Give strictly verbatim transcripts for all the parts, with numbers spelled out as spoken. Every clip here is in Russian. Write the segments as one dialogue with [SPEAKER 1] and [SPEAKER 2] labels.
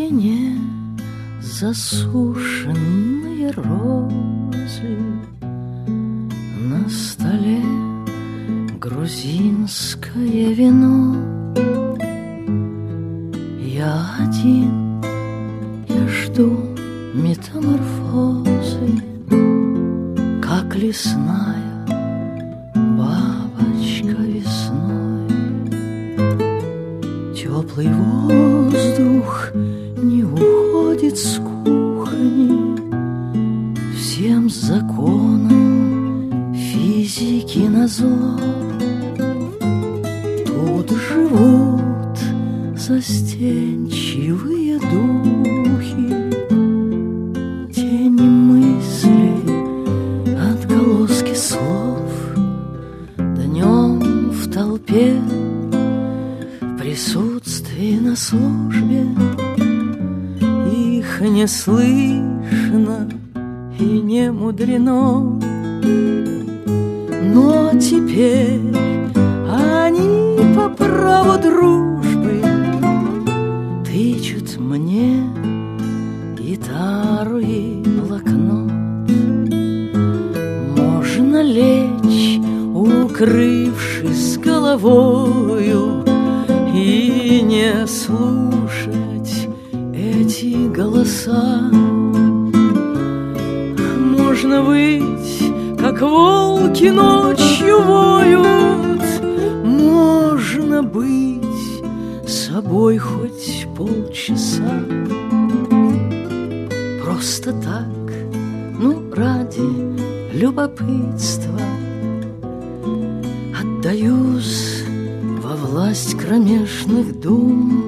[SPEAKER 1] стене засушенные розы, на столе грузинское вино. Я один, я жду метаморфозы, как лесная бабочка весной. Теплый воздух не уходит с кухни, всем законам физики назло. Тут живут застенчивые духи, тени мысли, отголоски слов. Днем в толпе, в присутствии на службе, их не слышно и не мудрено. Но теперь они по праву дружбы тычут мне гитару и блокнот. Можно лечь, укрывшись головою, и не слушать эти голоса. Можно быть, как волки ночью воют, можно быть собой хоть полчаса. Просто так, ну, ради любопытства, отдаюсь во власть кромешных дум.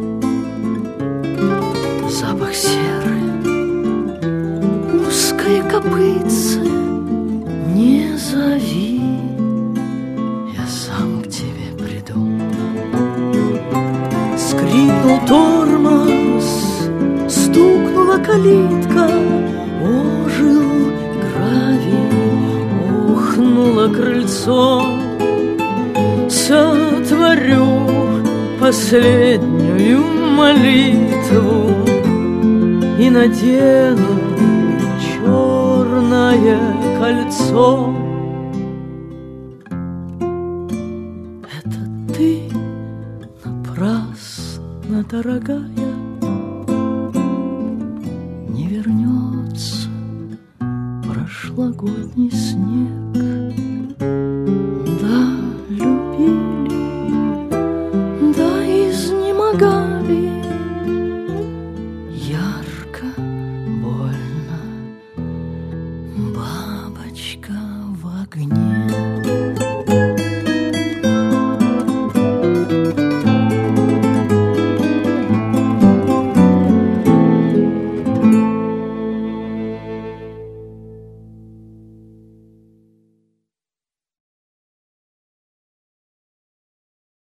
[SPEAKER 1] Запах серы, узкое копытце, не зови, я сам к тебе приду. Скрипнул тормоз, стукнула калитка, ожил гравий, ухнуло крыльцо. Сотворю последнюю молитву и надену черное кольцо. Это ты напрасно, дорогая, не вернется прошлогодний